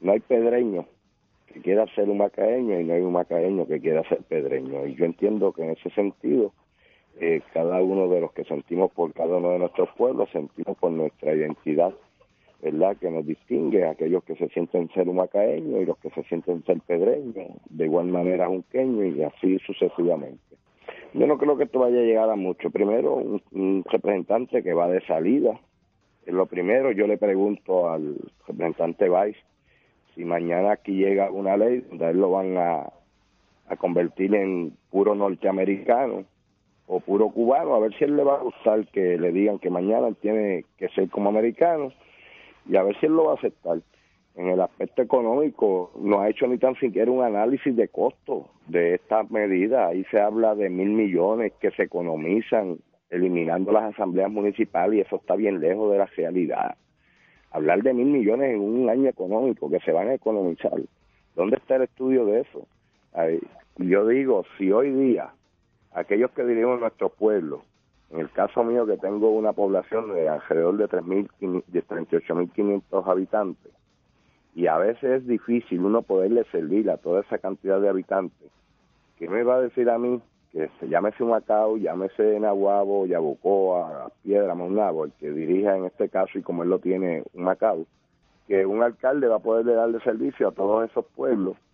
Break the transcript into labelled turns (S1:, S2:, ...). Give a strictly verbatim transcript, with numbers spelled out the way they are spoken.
S1: no hay pedreño que quiera ser un macaeño y no hay un macaeño que quiera ser pedreño. Y yo entiendo que en ese sentido, eh, cada uno de los que sentimos por cada uno de nuestros pueblos, sentimos por nuestra identidad, ¿verdad?, que nos distingue, aquellos que se sienten ser un macaeño y los que se sienten ser pedreños, de igual manera junqueño y así sucesivamente. Yo no creo que esto vaya a llegar a mucho. Primero, un, un representante que va de salida. Es lo primero, yo le pregunto al representante Valls si mañana aquí llega una ley donde a él lo van a, a convertir en puro norteamericano o puro cubano, a ver si él le va a gustar que le digan que mañana él tiene que ser como americano y a ver si él lo va a aceptar. En el aspecto económico no ha hecho ni tan siquiera un análisis de costo de esta medida. Ahí se habla de mil millones que se economizan eliminando las asambleas municipales y eso está bien lejos de la realidad. Hablar de mil millones en un año económico que se van a economizar, ¿dónde está el estudio de eso? Ahí, yo digo, si hoy día aquellos que dirigimos nuestro pueblo, en el caso mío que tengo una población de alrededor de tres mil, de treinta y ocho mil quinientos habitantes, y a veces es difícil uno poderle servir a toda esa cantidad de habitantes, ¿qué me va a decir a mí? Que se llámese Humacao, llámese Naguabo, Yabucoa, Piedra, Maunabo, el que dirija en este caso, y como él lo tiene Humacao, que un alcalde va a poderle darle servicio a todos esos pueblos